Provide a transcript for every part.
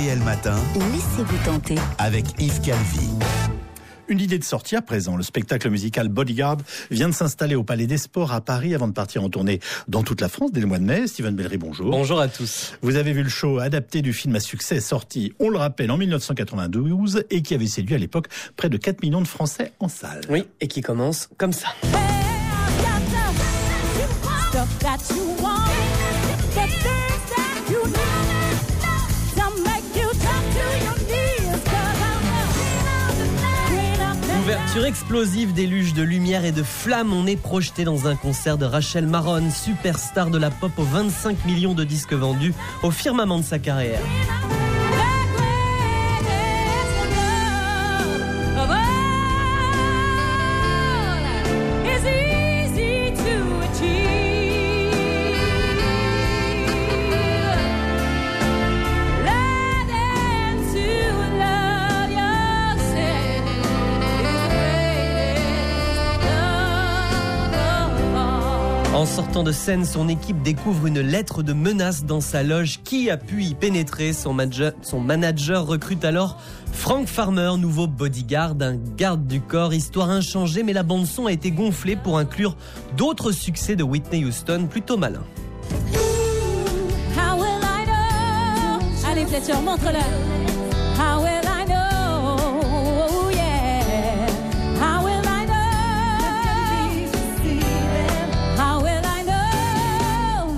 RTL Matin. Laissez-vous tenter. Avec Yves Calvi. Une idée de sortie à présent. Le spectacle musical Bodyguard vient de s'installer au Palais des Sports à Paris avant de partir en tournée dans toute la France dès le mois de mai. Steven Bellery, bonjour. Bonjour à tous. Vous avez vu le show adapté du film à succès sorti, on le rappelle, en 1992 et qui avait séduit à l'époque près de 4 millions de Français en salle. Oui, et qui commence comme ça. Ouverture explosive, déluge de lumière et de flammes. On est projeté dans un concert de Rachel Marron, superstar de la pop aux 25 millions de disques vendus, au firmament de sa carrière. En sortant de scène, son équipe découvre une lettre de menace dans sa loge. Qui a pu y pénétrer? Son manager recrute alors Frank Farmer, nouveau bodyguard, un garde du corps. Histoire inchangée, mais la bande-son a été gonflée pour inclure d'autres succès de Whitney Houston, plutôt malin. Allez Fletcher, montre-le. How will I know? Yeah. How will I know? How will I know?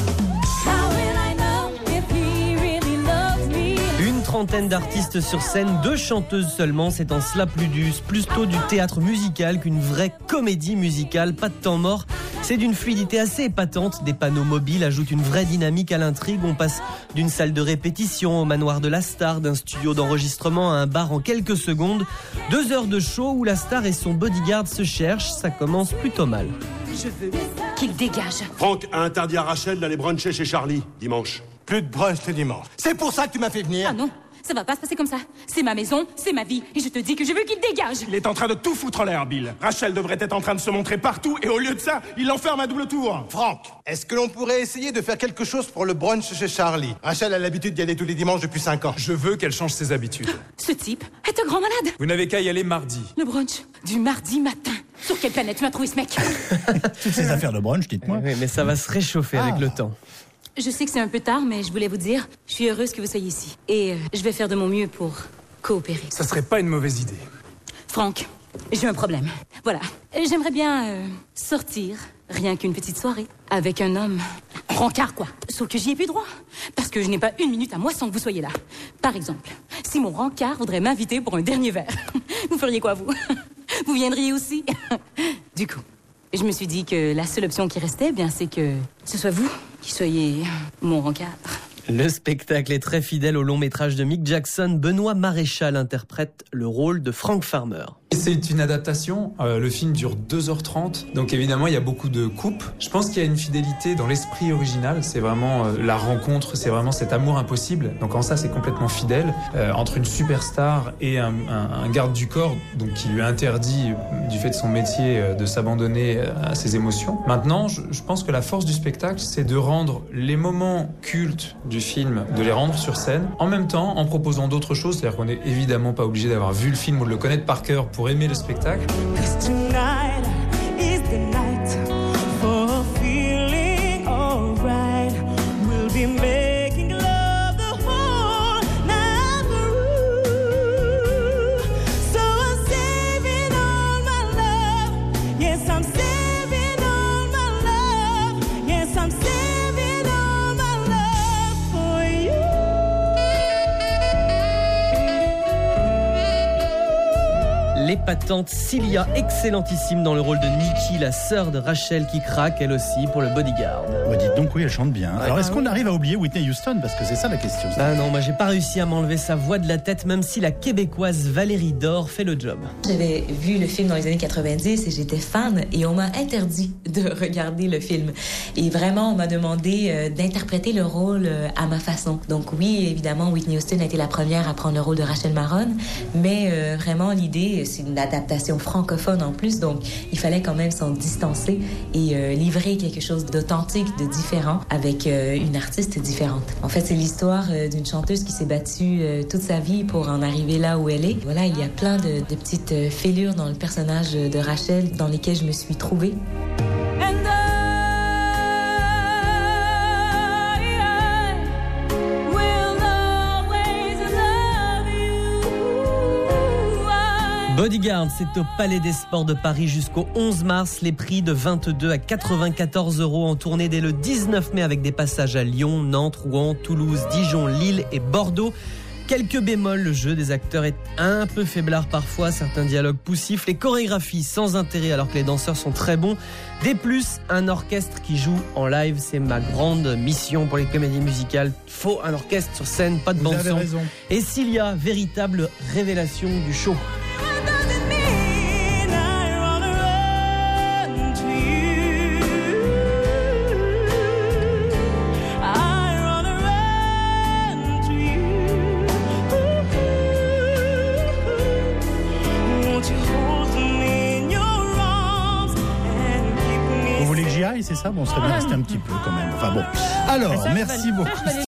How will I know if he really loves me? Une trentaine d'artistes sur scène, 2 chanteuses seulement. C'est en cela plutôt du théâtre musical qu'une vraie comédie musicale. Pas de temps mort. C'est d'une fluidité assez épatante. Des panneaux mobiles ajoutent une vraie dynamique à l'intrigue. On passe d'une salle de répétition au manoir de la star, d'un studio d'enregistrement à un bar en quelques secondes. 2 heures de show où la star et son bodyguard se cherchent. Ça commence plutôt mal. Je veux qu'il dégage. Franck a interdit à Rachel d'aller bruncher chez Charlie dimanche. Plus de brunch le dimanche. C'est pour ça que tu m'as fait venir. Ah non, ça va pas se passer comme ça. C'est ma maison, c'est ma vie. Et je te dis que je veux qu'il dégage. Il est en train de tout foutre en l'air, Bill. Rachel devrait être en train de se montrer partout et au lieu de ça, il l'enferme à double tour. Franck, est-ce que l'on pourrait essayer de faire quelque chose pour le brunch chez Charlie? Rachel a l'habitude d'y aller tous les dimanches depuis 5 ans. Je veux qu'elle change ses habitudes. Ce type est un grand malade. Vous n'avez qu'à y aller mardi. Le brunch du mardi matin. Sur quelle planète tu m'as trouvé ce mec? Toutes ces affaires de brunch, dites-moi. Oui, mais ça va se réchauffer avec le temps. Je sais que c'est un peu tard, mais je voulais vous dire, je suis heureuse que vous soyez ici. Et je vais faire de mon mieux pour coopérer. Ça serait pas une mauvaise idée. Franck, j'ai un problème. Voilà. J'aimerais bien sortir, rien qu'une petite soirée, avec un homme. Rancard, quoi. Sauf que j'y ai plus droit. Parce que je n'ai pas une minute à moi sans que vous soyez là. Par exemple, si mon rancard voudrait m'inviter pour un dernier verre, vous feriez quoi, vous? Vous viendriez aussi? Du coup, je me suis dit que la seule option qui restait, bien, c'est que ce soit vous qui soyez mon rancard. Le spectacle est très fidèle au long métrage de Mick Jackson. Benoît Maréchal interprète le rôle de Frank Farmer. C'est une adaptation, le film dure 2h30, donc évidemment il y a beaucoup de coupes. Je pense qu'il y a une fidélité dans l'esprit original, c'est vraiment la rencontre, c'est vraiment cet amour impossible. Donc en ça c'est complètement fidèle, entre une superstar et un garde du corps, donc qui lui interdit du fait de son métier de s'abandonner à ses émotions. Maintenant, je pense que la force du spectacle, c'est de rendre les moments cultes du film, de les rendre sur scène, en même temps en proposant d'autres choses, c'est-à-dire qu'on n'est évidemment pas obligé d'avoir vu le film ou de le connaître par cœur pour aimer le spectacle. L'épatante Cilia, excellentissime dans le rôle de Nikki, la sœur de Rachel qui craque elle aussi pour le bodyguard. Oh, dites donc, oui, elle chante bien. Alors, est-ce qu'on arrive à oublier Whitney Houston? Parce que c'est ça la question. Ah non, moi j'ai pas réussi à m'enlever sa voix de la tête, même si la québécoise Valérie Dore fait le job. J'avais vu le film dans les années 90 et j'étais fan et on m'a interdit de regarder le film. Et vraiment, on m'a demandé d'interpréter le rôle à ma façon. Donc oui, évidemment, Whitney Houston a été la première à prendre le rôle de Rachel Marron, mais vraiment l'idée, c'est une adaptation francophone en plus, donc il fallait quand même s'en distancer et livrer quelque chose d'authentique, de différent, avec une artiste différente. En fait, c'est l'histoire d'une chanteuse qui s'est battue toute sa vie pour en arriver là où elle est. Voilà, il y a plein de petites fêlures dans le personnage de Rachel dans lesquelles je me suis trouvée. Bodyguard, c'est au Palais des Sports de Paris jusqu'au 11 mars. Les prix de 22 à 94 € en tournée dès le 19 mai avec des passages à Lyon, Nantes, Rouen, Toulouse, Dijon, Lille et Bordeaux. Quelques bémols, le jeu des acteurs est un peu faiblard parfois, certains dialogues poussifs, les chorégraphies sans intérêt alors que les danseurs sont très bons. Des plus, un orchestre qui joue en live, c'est ma grande mission pour les comédies musicales. Il faut un orchestre sur scène, pas de bande-son. Et s'il y a véritable révélation du show. C'est ça, bon, on serait bien resté un petit peu quand même. Enfin bon. Alors, merci beaucoup.